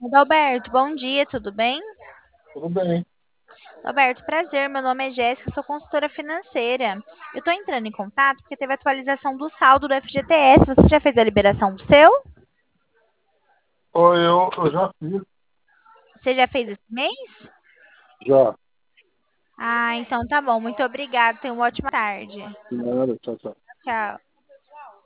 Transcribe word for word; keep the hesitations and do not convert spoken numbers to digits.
Adalberto, bom dia, tudo bem? Tudo bem. Adalberto, prazer, meu nome é Jéssica, sou consultora financeira. Eu estou entrando em contato porque teve atualização do saldo do F G T S. Você já fez a liberação do seu? Oi, eu, eu já fiz, Você já fez esse mês? já. Ah, então tá bom. Muito obrigada. Tenha uma ótima tarde. Nada, tchau, tchau. Tchau.